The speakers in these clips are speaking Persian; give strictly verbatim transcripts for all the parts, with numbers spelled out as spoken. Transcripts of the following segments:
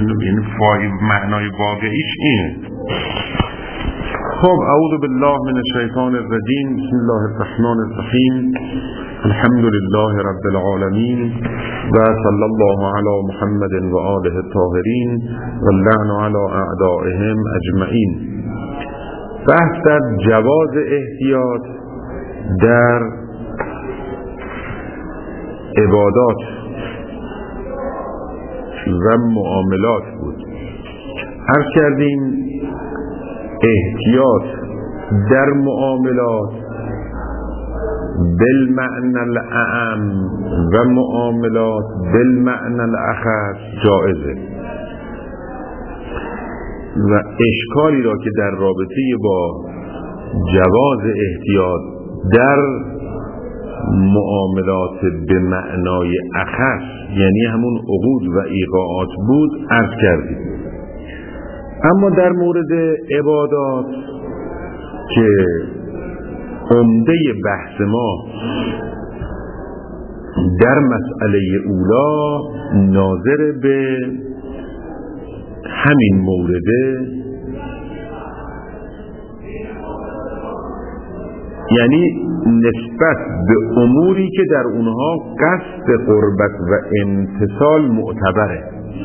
این فای معنای واقعیش اینه. خب اعوذ بالله من الشیطان الرجیم. بسم الله الرحمن الرحیم. الحمد لله رب العالمین و صلی الله علی محمد و آله الطاهرین و اللعن علی اعدائهم اجمعین. بحث در جواز احتیاط در عبادات و معاملات بود. عرض کردیم احتیاط در معاملات بالمعنى الاعم و معاملات بالمعنى الاخص جائزه و اشکالی را که در رابطه با جواز احتیاط در معاملات به معنای اخص یعنی همون عقود و ایقاعات بود عرض کردیم. اما در مورد عبادات که عمده بحث ما در مسئله اولا ناظر به همین مورده، یعنی نسبت به اموری که در اونها قصد قربت و امتثال معتبره.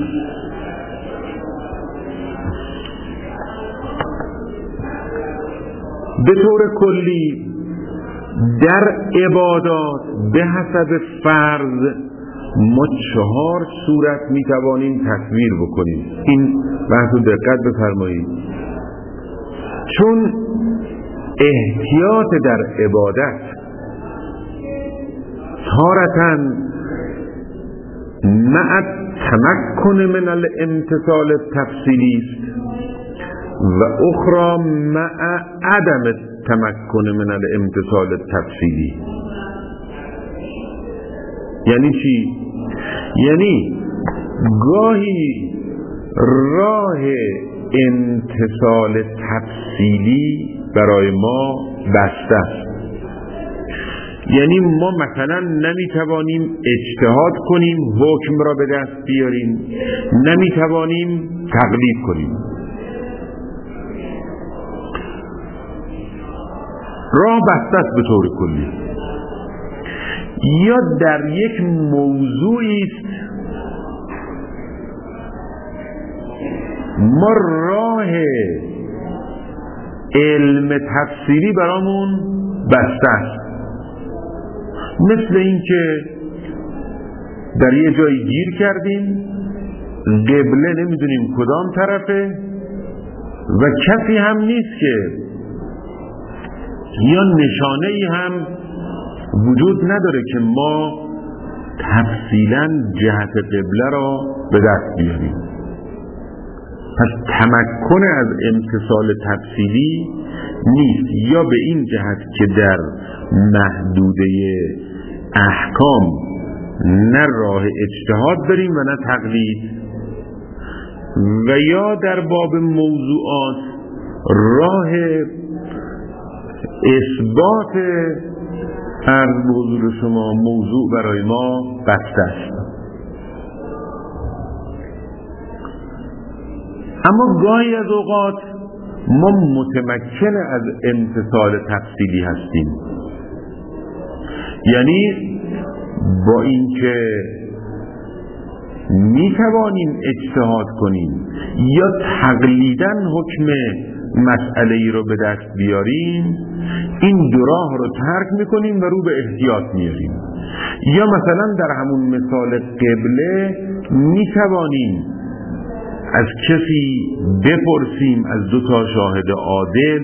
به طور کلی در عبادات به حسب فرض ما چهار صورت میتوانیم تصویر بکنیم. این بحث رو دقت بفرمایید، چون احتیاط در عبادت تارة مع تمکن من الامتثال التفصیلی است و اخرى مع عدم تمکن من الامتثال التفصیلی. یعنی چی؟ یعنی گاهی راه امتثال تفصیلی برای ما بسته است، یعنی ما مثلا نمیتوانیم اجتهاد کنیم حکم را به دست بیاریم، نمیتوانیم تقلید کنیم. راه بسته است به طور کلی. یا در یک موضوعی است ما راه علم تفسیری برامون بسته است، مثل این که در یه جایی گیر کردیم، قبله نمیدونیم کدام طرفه و کسی هم نیست که یا نشانه ای هم وجود نداره که ما تفصیلا جهت قبله را به دست بیاریم. پس تمکن از امتثال تفصیلی نیست، یا به این جهت که در محدوده احکام نه راه اجتهاد داریم و نه تقلید، و یا در باب موضوعات راه اثبات عرض به حضور شما موضوع برای ما بسته است. اما گاهی از اوقات ما متمکن از امتثال تفصیلی هستیم، یعنی با اینکه می توانیم اجتهاد کنیم یا تقلیداً حکم مسئله ای رو به دست بیاریم، این دو راه رو ترک میکنیم و رو به احتیاط میاریم. یا مثلا در همون مثال قبله میتوانیم از کسی بپرسیم، از دو تا شاهد عادل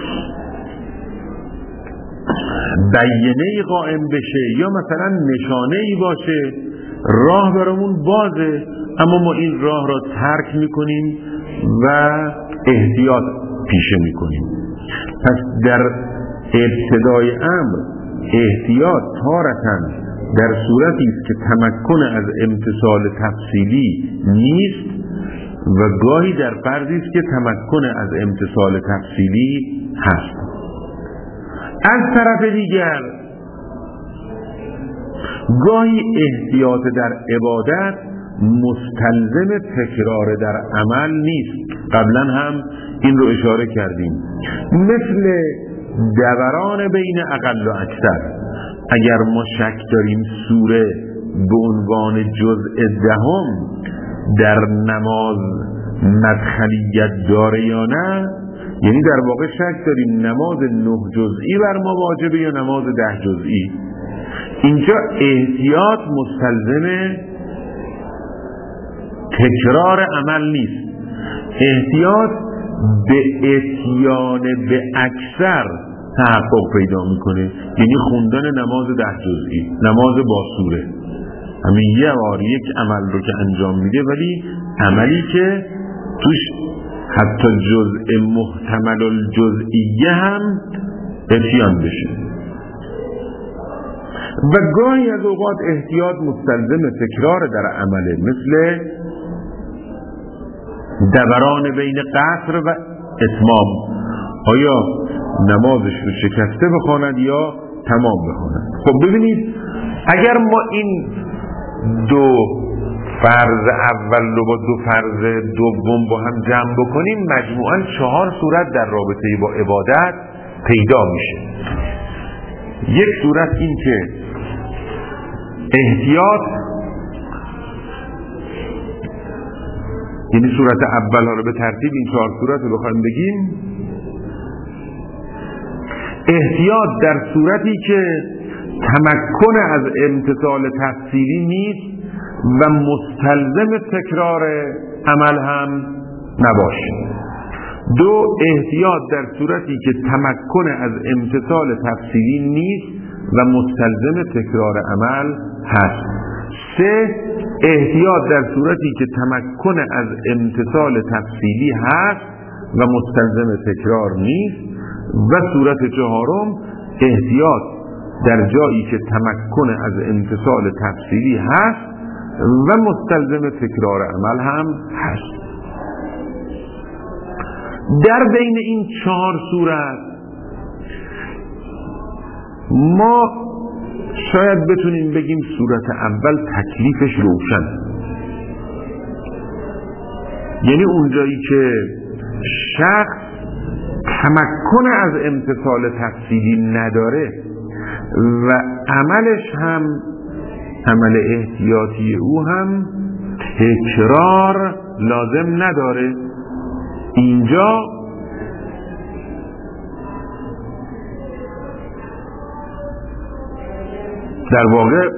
بیانیه‌ای قائم بشه یا مثلا نشانه‌ای باشه، راه برامون بازه، اما ما این راه را ترک میکنیم و احتیاط پیشه میکنیم. پس در ابتدای امر احتیاط تارة در صورتی است که تمکن از امتثال تفصیلی نیست و گاهی در فرضی است که تمکن از امتثال تفصیلی هست. از طرف دیگر گاهی احتیاط در عبادت مستلزم تکرار در عمل نیست. قبلا هم این رو اشاره کردیم. مثل دوران بین اقل و اکثر، اگر ما شک داریم سوره به عنوان جزء دهم در نماز مدخلیت داره یا نه، یعنی در واقع شک داریم نماز نه جزئی بر ما واجبه یا نماز ده جزئی. اینجا احتیاط مستلزم تکرار عمل نیست. احتیاط به اتیان به اکثر تحقق پیدا میکنه، یعنی خوندن نماز ده جزئی، نماز با سوره، همین یه بار یک عمل رو که انجام میده، ولی عملی که توش حتی جزء محتمل الجزئیه هم اتیان بشه. و گاهی از اوقات احتیاط مستلزم تکرار در عمله، مثل دوران بین قصر و اتمام، آیا نمازش رو شکسته بخواند یا تمام بخواند. خب ببینید، اگر ما این دو فرض اول رو با دو فرض دوم با هم جمع بکنیم، مجموعاً چهار صورت در رابطه با عبادت پیدا میشه. یک صورت این که احتیاط، یعنی صورت اول ها رو به ترتیب این چهار صورت رو بخوایم بگیم، احتیاط در صورتی که تمکن از امتثال تفصیلی نیست و مستلزم تکرار عمل هم نباشه. دو، احتیاط در صورتی که تمکن از امتثال تفصیلی نیست و مستلزم تکرار عمل هست. سه، احتیاط در صورتی که تمکن از امتثال تفصیلی هست و مستلزم تکرار نیست. و صورت چهارم، احتیاط در جایی که تمکن از امتثال تفصیلی هست و مستلزم تکرار عمل هم هست. در بین این چهار صورت ما شاید بتونیم بگیم صورت اول تکلیفش روشن، یعنی اونجایی که شخص تمکن از امتثال تفصیلی نداره و عملش هم عمل احتیاطی او هم تکرار لازم نداره، اینجا در واقع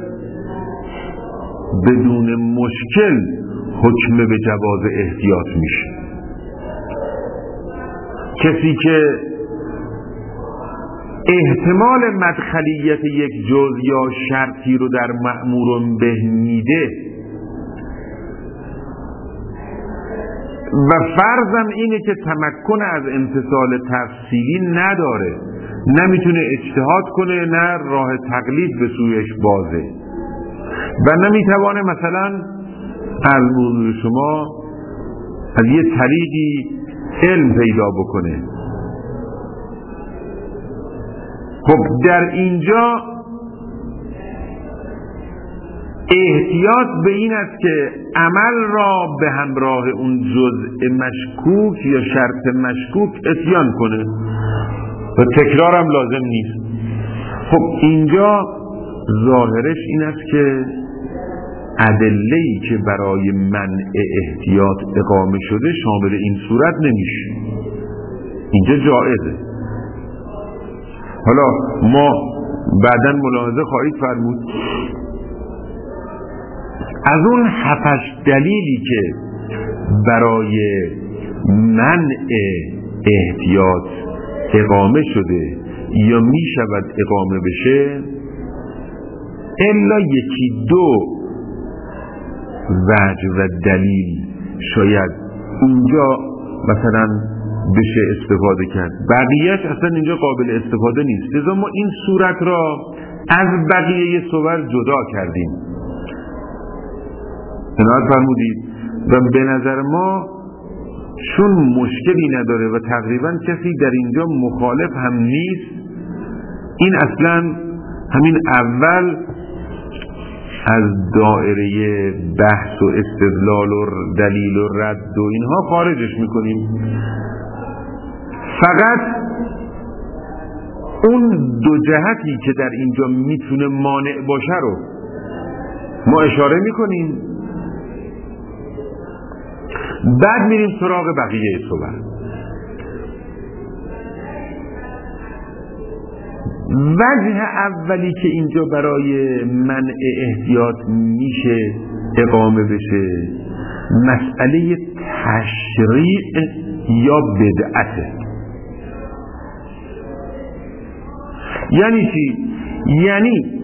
بدون مشکل حکم به جواز احتیاط میشه. کسی که احتمال مدخلیت یک جز یا شرطی رو در مأمور به میده و فرضم اینه که تمکن از امتثال تفصیلی نداره، نمیتونه اجتهاد کنه، نه راه تقلید به سویش بازه و نمیتوانه مثلا از موضوع شما از یه طریقی علم پیدا بکنه. خب در اینجا احتیاط به این است که عمل را به همراه اون جزء مشکوک یا شرط مشکوک اتیان کنه و تکرار هم لازم نیست. خب اینجا ظاهرش این است که ادله‌ای که برای منع احتیاط اقامه شده شامل این صورت نمیشه، اینجا جایزه. حالا ما بعداً ملاحظه خواهید فرمود از اون هفتش دلیلی که برای منع احتیاط اقامه شده یا می شود اقامه بشه، الا یکی دو وجه و دلیل شاید اونجا مثلا بشه استفاده کرد، بقیهش اصلا اینجا قابل استفاده نیست. لذا ما این صورت را از بقیه صور جدا کردیم. عنایت فرمودید و به نظر ما چون مشکلی نداره و تقریبا کسی در اینجا مخالف هم نیست، این اصلا همین اول از دائره بحث و استدلال و دلیل و رد و اینها خارجش میکنیم. فقط اون دو جهتی که در اینجا میتونه مانع باشه رو ما اشاره میکنیم، بعد میریم سراغ بقیه صحبت. وجه اولی که اینجا برای منع احتیاط میشه اقامه بشه مسئله تشریع یا بدعته. یعنی چی؟ یعنی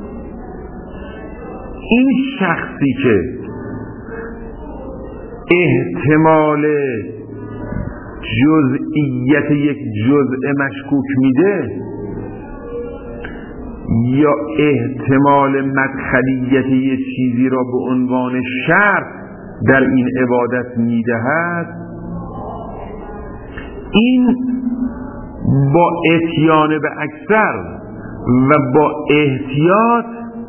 این شخصی که احتمال جزئیت یک جزء مشکوک میده یا احتمال مدخلیت یک چیزی را به عنوان شرط در این عبادت میدهد، این با اتیان به اکثر و با احتیاط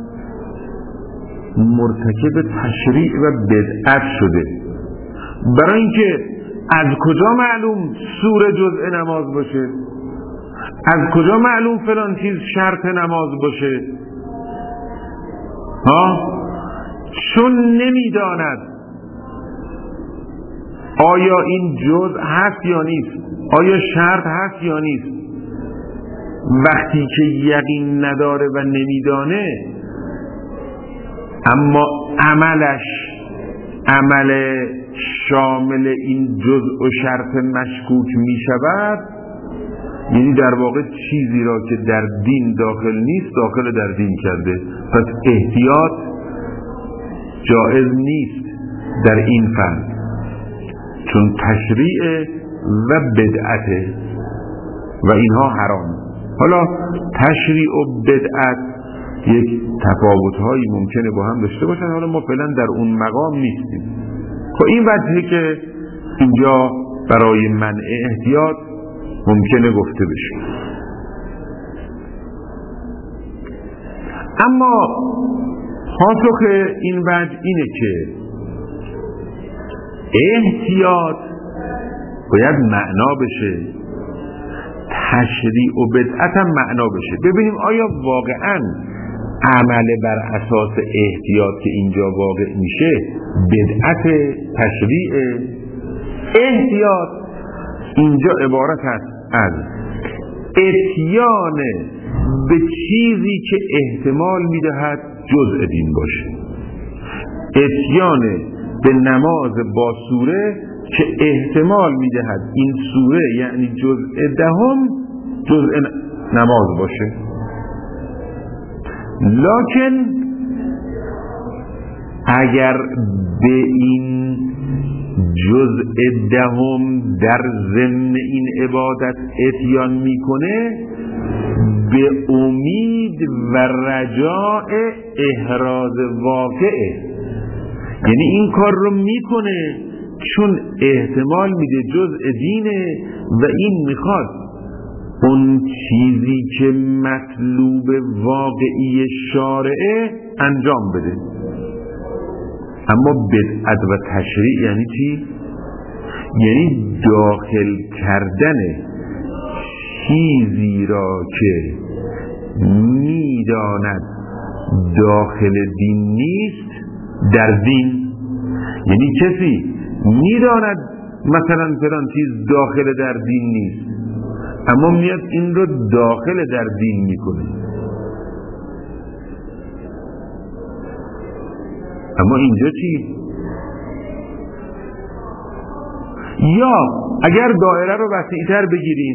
مرتکب تشریع و بدعت شده. برای اینکه از کجا معلوم سوره جزء نماز باشه؟ از کجا معلوم فلان چیز شرط نماز باشه؟ ها؟ چون نمیداند آیا این جزء هست یا نیست، آیا شرط هست یا نیست. وقتی که یقین نداره و نمیدانه اما عملش عمل شامل این جزء و شرط مشکوک می شود، یعنی در واقع چیزی را که در دین داخل نیست داخل در دین کرده. پس احتیاط جائز نیست در این فن، چون تشریع و بدعته و اینها حرام. حالا تشریع و بدعت یک تفاوت‌هایی ممکنه با هم داشته باشن، حالا ما فعلا در اون مقام نیستیم. خب این وجهی که اینجا برای منع احتیاط ممکنه گفته بشه. اما پاسخ این وجه اینه که احتیاط باید معنا بشه، تشریع و بدعت هم معنا بشه. ببینیم آیا واقعاً عمل بر اساس احتیاط که اینجا واقع میشه بدعت، تشریع. احتیاط اینجا عبارت است از اتیان به چیزی که احتمال میدهد جزء دین باشه، اتیان به نماز با سوره که احتمال میدهد این سوره یعنی جزء دهم جزء نماز باشه. لکن اگر به این جزء دهم در ضمن این عبادت اتیان میکنه به امید و رجاء احراز واقعه، یعنی این کار رو میکنه چون احتمال میده جزء دینه و این میخواد اون چیزی که مطلوب واقعی شارعه انجام بده. اما بدعت و تشریع یعنی چی؟ یعنی داخل کردن چیزی را که میداند داخل دین نیست در دین. یعنی کسی میداند مثلا فلان چیز داخل در دین نیست اما میاد این رو داخل در دین میکنه. اما اینجا چی؟ یا اگر دایره رو وسیع‌تر بگیریم،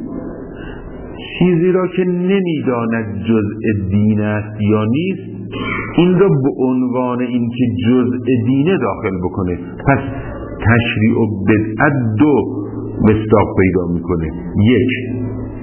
چیزی را که نمیداند جزء دین است یا نیست این رو به عنوان این که جزء دینه داخل بکنه. پس تشریع و بدعت دو مصداق پیدا میکنه. یک،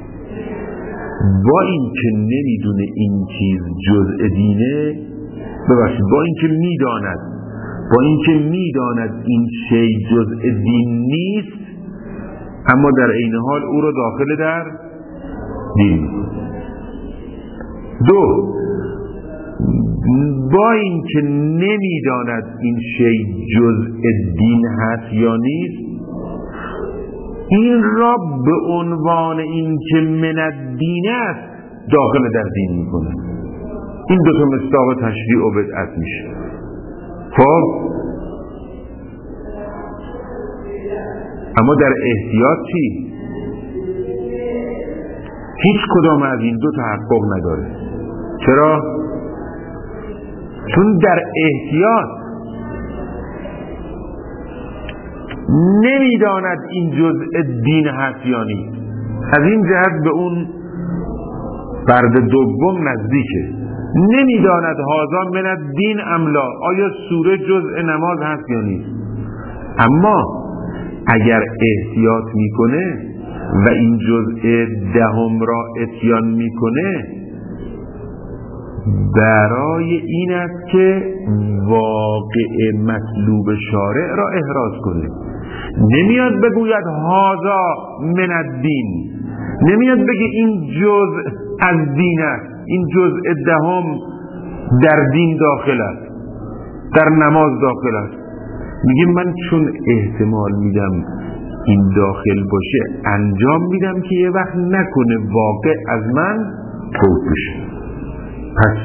با این که نمیدونه این چیز جزء دینه، ببخشید با این که میداند با این که میداند این شی جزء دین نیست اما در عین حال او رو داخل در دین میکنه. دو، با این که نمیداند این شی جزء دین هست یا نیست، این را به عنوان این که من الدین است داخل در دین میکنه. این دو تا مصداق تشریع و بدعت میشه. خب اما در احتیاط چی؟ هیچ کدام از این دو تحقق نداره. چرا؟ چون در احتیاط نمیداند این جزء دین هست یا نیست. از این جهت به اون فرد دوم نزدیکه. نمیداند هذا من الدین ام لا، آیا سوره جزء نماز هست یا نیست. اما اگر احتیاط میکنه و این جزء دهم را اتیان میکنه، برای این است که واقع مطلوب شارع را احراز کنه. نمیاد بگوید هذا من الدین، نمیاد بگه این جزء از دین است، این جزء دهم در دین داخل است، در نماز داخل است. میگه من چون احتمال میدم این داخل باشه انجام میدم که یه وقت نکنه واقع از من فوت بشه. پس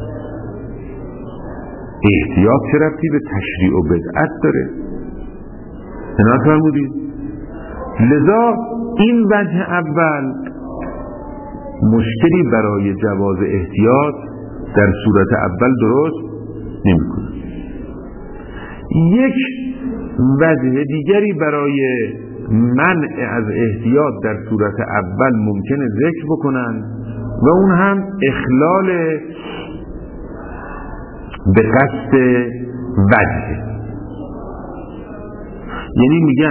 احتیاط چه ربطی به تشریع و بدعت داره؟ اینا فرمودید. لذا این وجه اول مشکلی برای جواز احتیاط در صورت اول درست نمی‌کنه. یک وجه دیگری برای منع از احتیاط در صورت اول ممکنه ذکر بکنن و اون هم اخلال به قصد وجه. یعنی میگن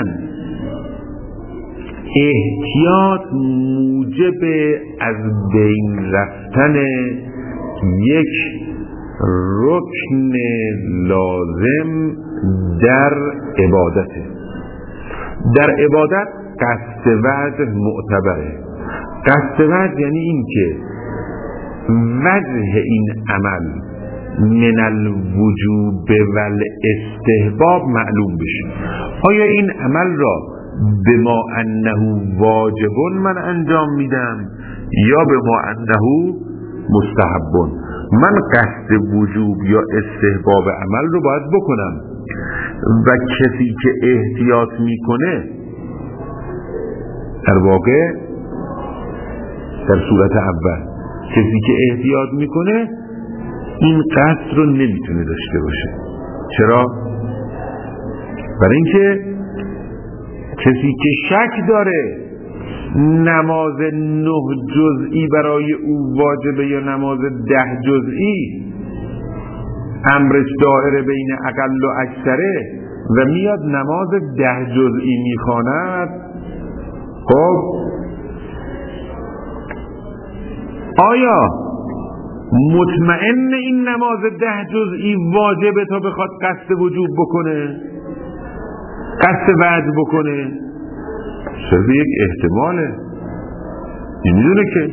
احتیاط موجب از بین رفتن یک رکن لازم در عبادته. در عبادت قصد وجه معتبره. قصد وجه یعنی این که وجه این عمل من الوجوب و الاستحباب معلوم بشه. آیا این عمل را به ما انه واجبون من انجام میدم یا به ما انه مستحبون؟ من قصد وجوب یا استحباب عمل رو باید بکنم و کسی که احتیاط میکنه در واقع در صورت اول کسی که احتیاط میکنه این قصد رو نمیتونه داشته باشه. چرا؟ برای اینکه کسی که شک داره نماز نه جزئی برای او واجبه یا نماز ده جزئی، امرش دائره بین اقل و اکثره و میاد نماز ده جزئی میخواند، خب آیا مطمئن این نماز ده جزئی واجبه تا بخواد قصد وجوب بکنه، قصد وجب بکنه؟ صرف یک احتماله، نمیدونه که،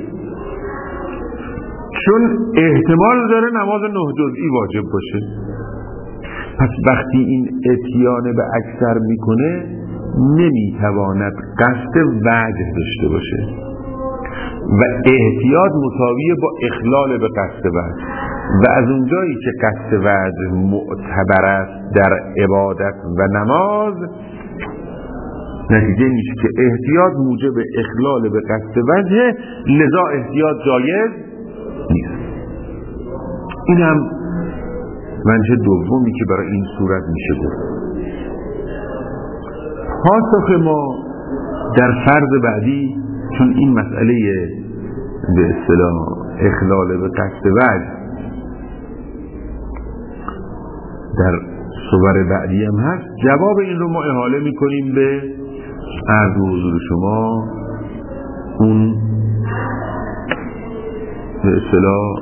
چون احتمال داره نماز نه جزئی واجب باشه. پس وقتی این اتیان به اکثر میکنه نمیتواند قصد وجه داشته باشه و احتیاط مساویه با اخلال به قصد وجه. و از اونجایی که قصد وجه معتبر است در عبادت و نماز، نتیجه میشه که احتیاط موجب اخلال به قصد وجه، لذا احتیاط جایز نیست. این هم وجه دومی که برای این صورت میشه گفت. پاسخ ما در فرض بعدی، چون این مسئله به اصطلاح اخلال به قصد وجه در صور بعدی هم هست، جواب این رو ما احاله میکنیم به عرض و حضور شما اون به اصطلاح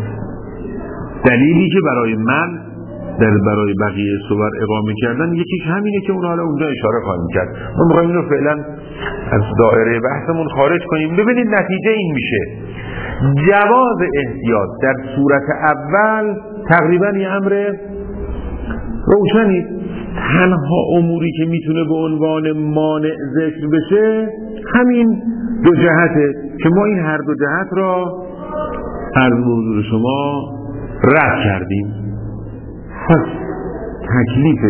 دلیلی که برای من در برای بقیه صور اقامه کردن، یکیش همینه که اون حالا اونجا اشاره خواهیم کرد. ما میخوایم اینو فعلا از دایره بحثمون خارج کنیم. ببینید نتیجه این میشه: جواز احتیاط در صورت اول تقریبا یه امر روشنی. تنها اموری که میتونه به عنوان مانع ذکر بشه همین دو جهته که ما این هر دو جهت را از حضور شما رد کردیم. پس تکلیف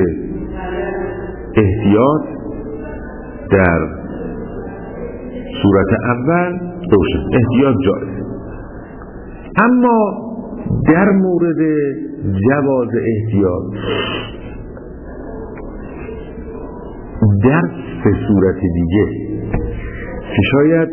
احتیاط در صورت اول روشن، احتیاط جایز. اما در مورد جواز احتیاط در سه صورت دیگه که شاید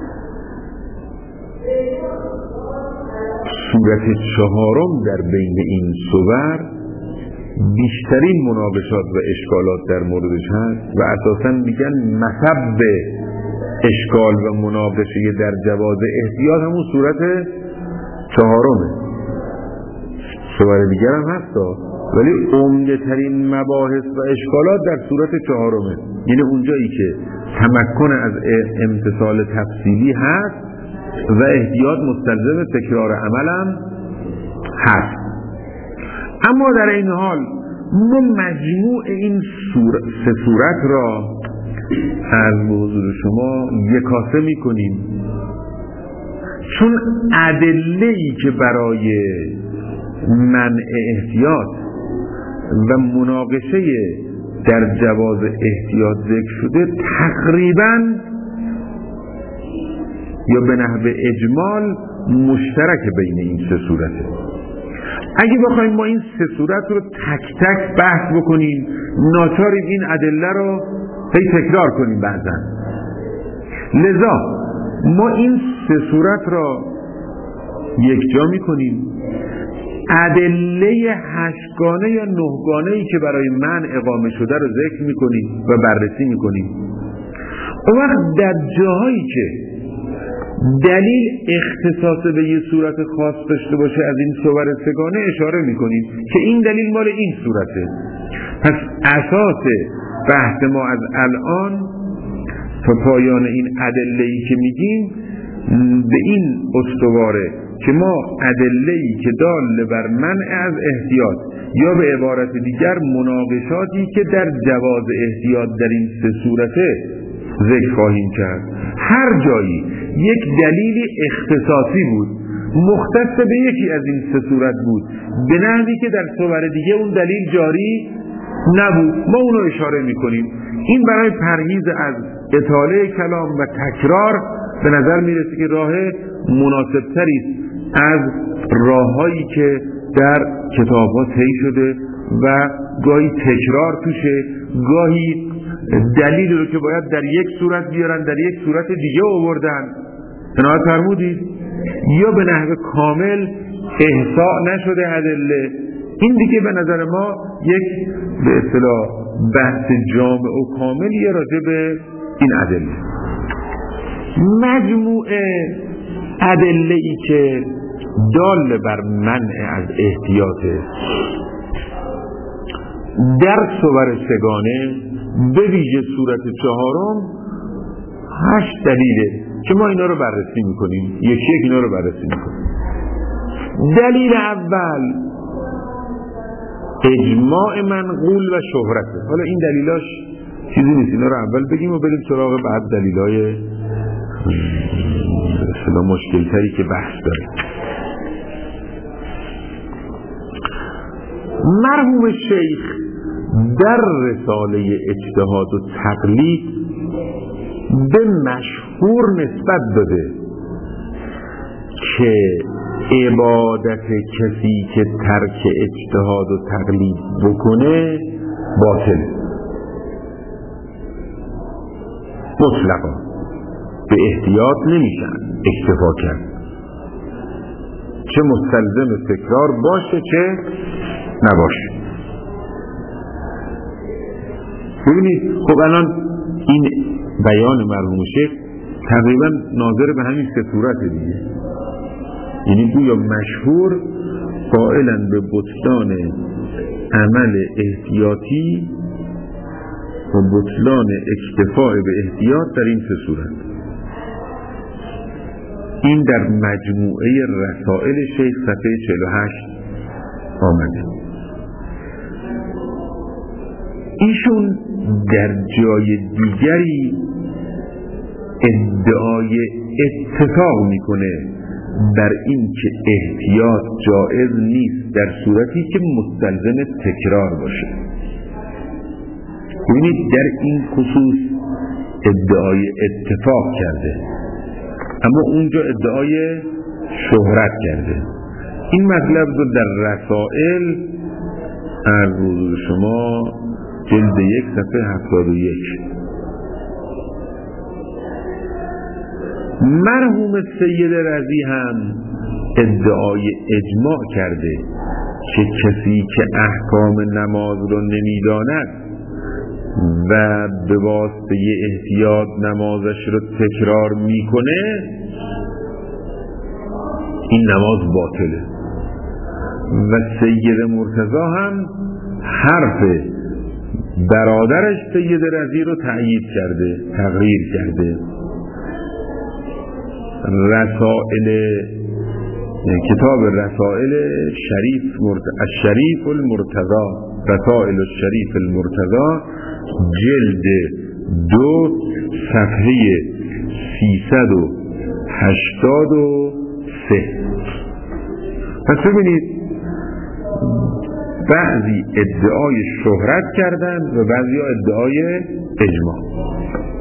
صورت چهارم در بین این صور بیشترین مناقشات و اشکالات در موردش هست و اساساً میگن مسبب اشکال و مناقشه در جواز احتیاط همون صورت چهارمه. صور دیگر هم هست ولی عمده ترین مباحث و اشکالات در صورت چهارمه، یعنی اونجایی که تمکن از امتثال تفصیلی هست و احتیاط مستلزم تکرار عملم هست. اما در این حال ما مجموع این صورت سه صورت را از حضور شما یکاسه می کنیم، چون ادله‌ای که برای منع احتیاط و مناقشه در جواز احتیاط ذکر شده تقریباً یا به نحو اجمال مشترک بین این سه صورته. اگه بخوایم ما این سه صورت رو تک تک بحث بکنیم ناچاریم این ادله رو هی تکرار کنیم بعضا. لذا ما این سه صورت را یک جا میکنیم، ادله هشتگانه یا نهگانه‌ای که برای من اقامه شده رو ذکر میکنیم و بررسی میکنیم. اون وقت در جاهایی که دلیل اختصاص به یه صورت خاص داشته باشه از این صور سگانه اشاره میکنیم که این دلیل مال این صورته. پس اساس بحث ما از الان تا پایان این ادله‌ای که میگیم به این استواره که ما ادله‌ای که دال بر منع از احتیاط یا به عبارت دیگر مناقشاتی که در جواز احتیاط در این سه صورته ذکر خواهیم کرد، هر جایی یک دلیل اختصاصی بود مختص به یکی از این سه صورت بود به نحوی که در صور دیگه اون دلیل جاری نبود، ما اونو اشاره میکنیم. این برای پرهیز از اطاله کلام و تکرار به نظر میرسه که راه مناسب تری از راههایی که در کتاب‌ها طی شده و گاهی تکرار توشه، گاهی دلیل رو که باید در یک صورت بیارن در یک صورت دیگه آوردن، عنایت فرمودید، یا به نحو کامل احصاء نشده ادله. این دیگه به نظر ما یک به اصطلاح بحث جامع و کاملیه راجع به این ادله. مجموع ادله‌ای که دال بر منع از احتیاط در صور سگانه به ویژه صورت چهارم هشت دلیله که ما اینا رو بررسی میکنیم، یکی یک اینا رو بررسی میکنیم. دلیل اول اجماع منقول و شهرته. حالا این دلیلاش چیزی نیست، اینا رو اول بگیم و بریم سراغ بعد دلیلای اصلا مشکل تری که بحث داره. مرحوم شیخ در رساله اجتهاد و تقلید به مشهور نسبت داده که عبادت کسی که ترک اجتهاد و تقلید بکنه باطل مطلقا، به احتیاط نمیشن اکتفا کرد، چه مستلزم تکرار باشه چه نباشه. ببینید خب الان این بیان مرحوم شیخ تقریبا ناظر به همین سه صورت دیگه، یعنی گویا مشهور قائلا به بطلان عمل احتیاطی و بطلان اکتفاء به احتیاط در این سه صورت. این در مجموعه رسائل شیخ صفحه چهل و هشت آمده. ایشون در جای دیگری ادعای اتفاق میکنه بر این که احتیاط جائز نیست در صورتی که مستلزم تکرار باشه. ببینید در این خصوص ادعای اتفاق کرده، اما اونجا ادعای شهرت کرده. این مطلب رو در رسائل عرض شما جلد یک صفحه هفتاد و یک. مرحوم سید رضی هم ادعای اجماع کرده که کسی که احکام نماز رو نمیداند و به واسطه احتیاط نمازش رو تکرار میکنه این نماز باطله. و سید مرتضی هم حرف برادرش سید رضی رو تأیید کرده، تقریر کرده. رسائل کتاب رسائل شریف الشریف المرتضی، رسائل الشریف المرتضی جلد دو صفحه سیصد و هشتاد و سه. پس ببینید بعضی ادعای شهرت کردن و بعضی ادعای اجماع.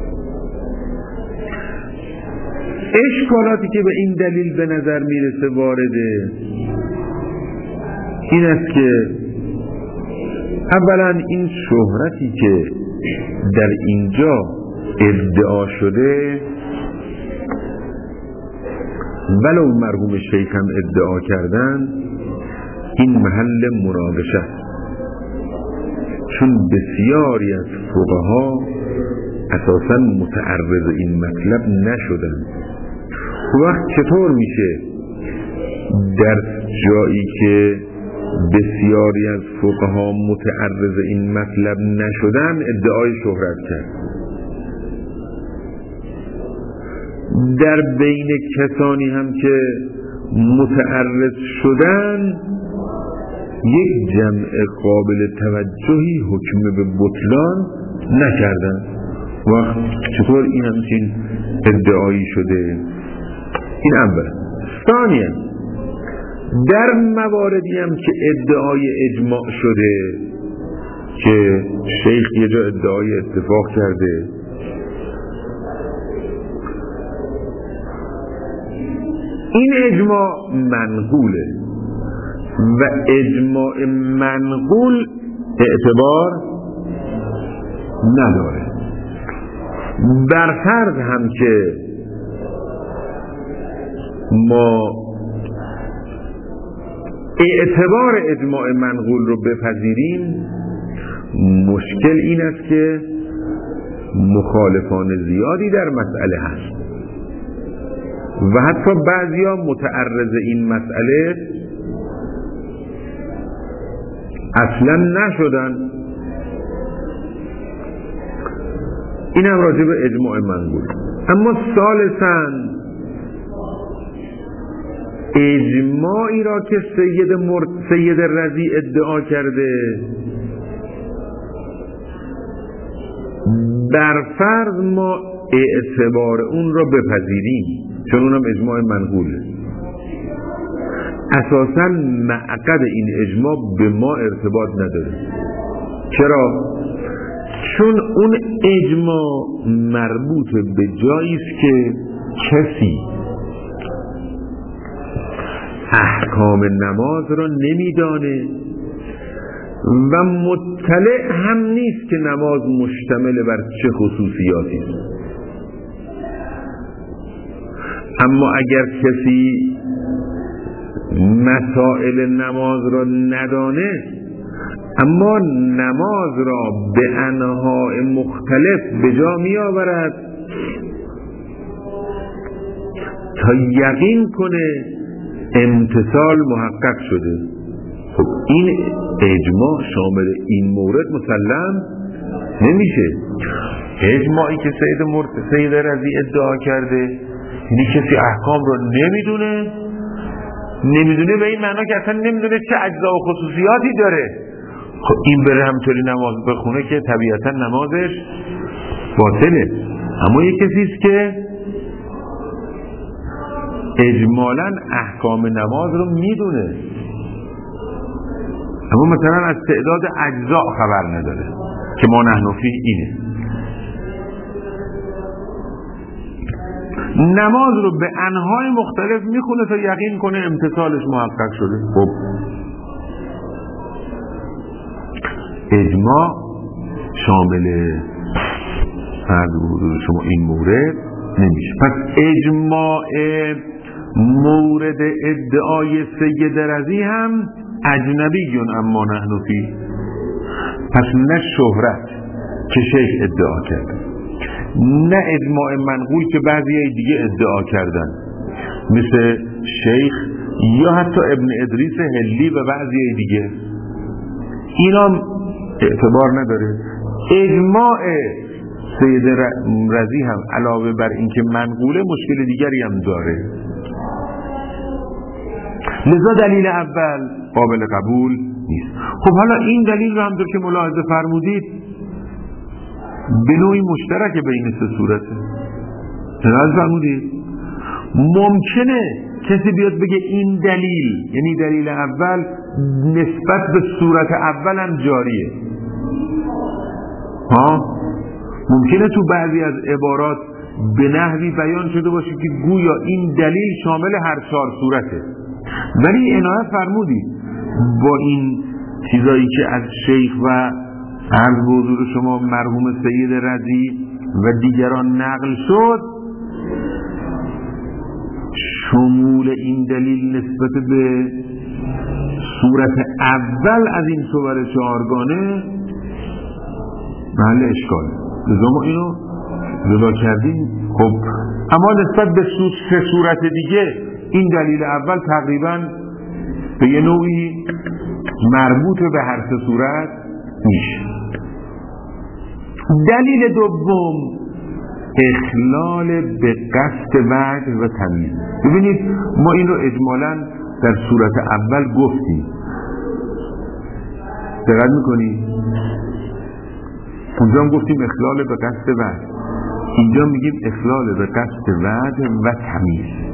اشکالاتی که به این دلیل به نظر میرسه وارده این است که اولا این شهرتی که در اینجا ادعا شده ولو مرحوم شیخ هم ادعا کردن این محل مناقشه است، چون بسیاری از فقها اساساً متعرض این مطلب نشدن. وقت چطور میشه در جایی که بسیاری از فقها متعرض این مطلب نشدن ادعای شهرت کرد؟ در بین کسانی هم که متعرض شدن یک جمع قابل توجهی حکم به بطلان نکردن. وقت چطور این همچین ادعایی شده؟ این اول. ثانیا در مواردی هم که ادعای اجماع شده که شیخ یه جا ادعای اتفاق کرده، این اجماع منقوله و اجماع منقول اعتبار نداره. برفرض هم که ما اعتبار اجماع منقول رو بپذیریم، مشکل این است که مخالفان زیادی در مسئله هست و حتی بعضیا متعرض این مسئله اصلا نشدن. این هم راجع به اجماع منقول. اما ثالثاً اجماعی را که سید, مرت... سید رضی ادعا کرده بر فرض ما اعتبار اون را بپذیریم، چون اونم اجماع منقوله، اساساً معقد این اجماع به ما ارتباط نداره. چرا؟ چون اون اجماع مربوط به جایی است که کسی احکام نماز را نمیدانه و مطلع هم نیست که نماز مشتمل بر چه خصوصیاتی است. اما اگر کسی مسائل نماز را ندانه اما نماز را به انواع مختلف به جا می آورد تا یقین کنه امتثال محقق شده، خب این اجماع شامل این مورد مسلم نمیشه. اجماعی که سید مرت... سید رضی ادعا کرده یعنی کسی احکام رو نمیدونه نمیدونه به این معنا که اصلا نمیدونه چه اجزا و خصوصیاتی داره. خب این بره همطوری نماز بخونه که طبیعتا نمازش باطله. اما یک کسی است که اجمالاً احکام نماز رو میدونه، اما مثلا از تعداد اجزا خبر نداره که ما نحن فیه اینه. نماز رو به انواع مختلف میخونه تا یقین کنه امتثالش محقق شده. خب اجماع شامل فرض حضور شما این مورد نمیشه. پس اجماع مورد ادعای سید رضی هم اجنبیون اما نحن فیه. پس نه شهرت که شیخ ادعا کرد، نه اجماع منقول که بعضی دیگه ادعا کردن مثل شیخ یا حتی ابن ادریس هلی و بعضی دیگه، اینا اعتبار نداره. اجماع سید رضی هم علاوه بر اینکه منقوله مشکل دیگری هم داره، لذا دلیل اول قابل قبول نیست. خب حالا این دلیل رو همطور که ملاحظه فرمودید به نوعی مشترک بین سه صورته. ملاحظه فرمودید ممکنه کسی بیاد بگه این دلیل یعنی دلیل اول نسبت به صورت اول هم جاریه. ها ممکنه تو بعضی از عبارات به نحوی بیان شده باشه که گویا این دلیل شامل هر چهار صورته، ولی عنایت فرمودید با این چیزایی که از شیخ و عرض به حضور شما مرحوم سید رضی و دیگران نقل شد، شمول این دلیل نسبت به صورت اول از این صور چهارگانه محل اشکاله. لذا ما اینو جدا کردیم. خب اما نسبت به سه صورت دیگه این دلیل اول تقریبا به یه نوعی مربوط به هر سه صورت میشه. دلیل دوم اخلال به قصد وجه و تمیز. ببینید ما این رو اجمالاً در صورت اول گفتیم، دقت میکنید؟ اونجا هم گفتیم اخلال به قصد وجه، اینجا میگیم اخلال به قصد وجه و تمیز.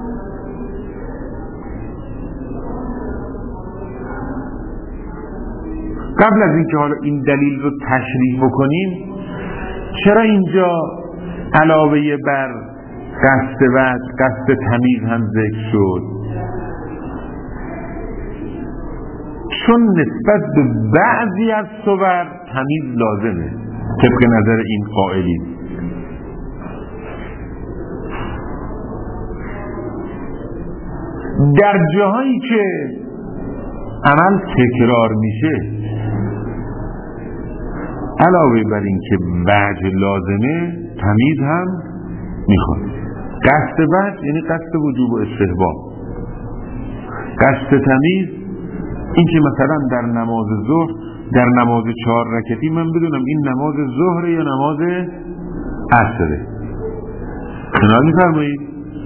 قبل از اینکه حالا این دلیل رو تشریح بکنیم، چرا اینجا علاوه بر قصد وجه قصد تمیز هم ذکر شد؟ چون نسبت به بعضی از صور تمیز لازمه طبق نظر این قائلین. در جاهایی که عمل تکرار میشه علاوه بر این که وجه لازمه تمیز هم میخواد. قصد وجه یعنی قصد وجوب و استحباب. قصد تمیز این که مثلا در نماز ظهر در نماز چهار رکعتی من بدونم این نماز ظهر یا نماز عصره. شما میفرمایید؟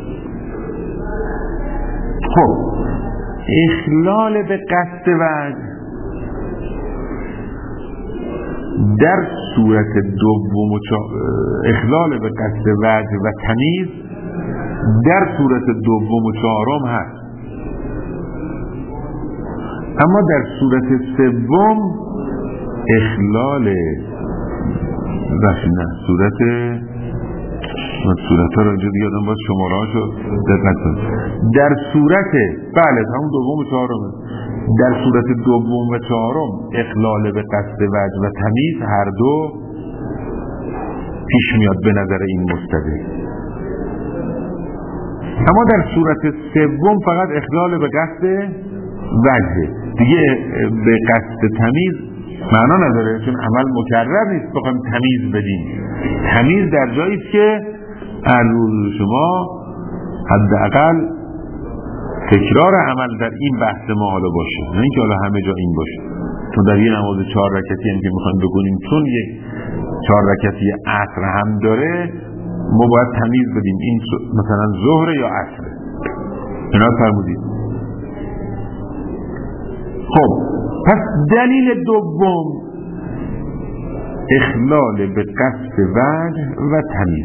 خب اخلال به قصد وجه در صورت دوم و اخلال به قصد وجه و تمیز در صورت دوم و چهارم هست، اما در صورت سوم اخلال نه صورت صورت ها را اینجا دیگه آدم باید شماره ها شد دقت کنید. در صورت بله همون دوم و چهارم در صورت دوم و چهارم اخلال به قصد وجه و تمیز هر دو پیش میاد به نظر این مستدل، اما در صورت سوم فقط اخلال به قصد وجه دیگه به قصد تمیز معنا نداره، چون عمل مکرر نیست بخوایم تمیز بدیم. تمیز در جایی است که عرض شما حداقل تکرار عمل در این بحث ما حالا باشه، نه اینکه حالا همه جا این باشه. تو در یه نماز چهار رکعتی هم که میخوایم بکنیم چون یک چهار رکعتی عصر هم داره ما باید تمیز بدیم این مثلا ظهر یا عصر. اینا فرمودید خب پس دلیل دوم اخلال به قصد وجه و تمیز.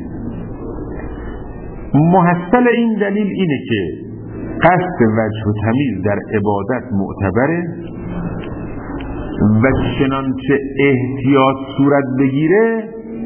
محصل این دلیل اینه که قصد وجه و تمیز در عبادت معتبره و چنانچه احتیاط صورت بگیره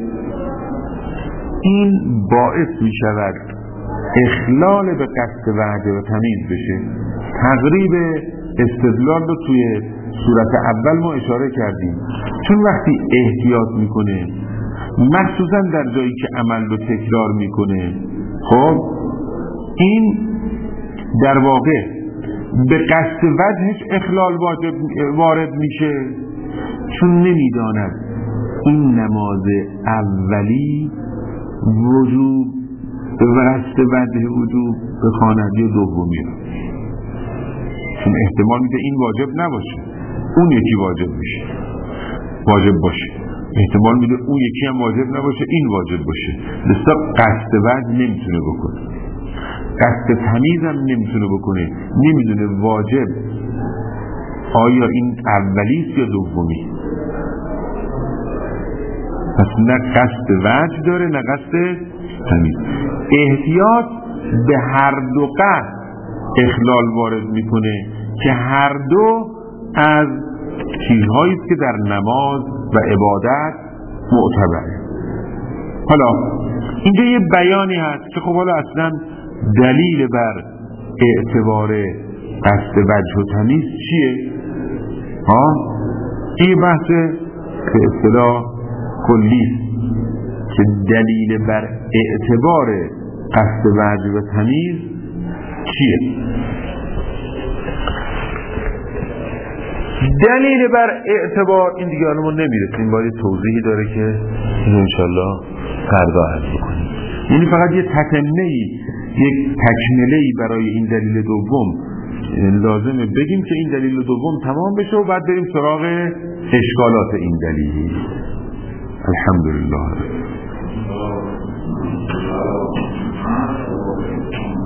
این باعث می شود اخلال به قصد وجه و تمیز بشه. تقریب استدلال رو توی صورت اول ما اشاره کردیم. چون وقتی احتیاط میکنه مخصوصا در جایی که عمل رو تکرار میکنه، خب این در واقع به قصد وجهش اخلال وارد میشه، چون نمیداند این نماز اولی وجوب و قصد وجه وجوب بخواند یا دومی رو، چون احتمال میده این واجب نباشه اون یکی واجب میشه واجب باشه، احتمال میده اون یکی هم واجب نباشه این واجب باشه. لذا قصد وجه نمیتونه بکنه، قصد تمیز هم نمیتونه بکنه، نمیدونه واجب آیا این اولیست یا دومی. پس نه قصد وجه داره نه قصد تمیز. احتیاط به هر دو قصد اخلال وارد میکنه که هر دو از چیزهایی است که در نماز و عبادت معتبره. حالا اینجا یه بیانی هست که خب حالا اصلا دلیل بر اعتبار قصد وجه و تمیز چیه؟ ها؟ این بحث به اصطلاح کلی که دلیل بر اعتبار قصد وجه و تمیز چیه؟ دلیل بر اعتبار این دیگه ما نمیرسیم، باید توضیحی داره که انشالله فردا عرض بکنیم. یعنی فقط یه تتمه‌ای، یک تکمله‌ای برای این دلیل دوم لازمه بگیم که این دلیل دوم تمام بشه و بعد بریم سراغ اشکالات این دلیل. الحمدلله.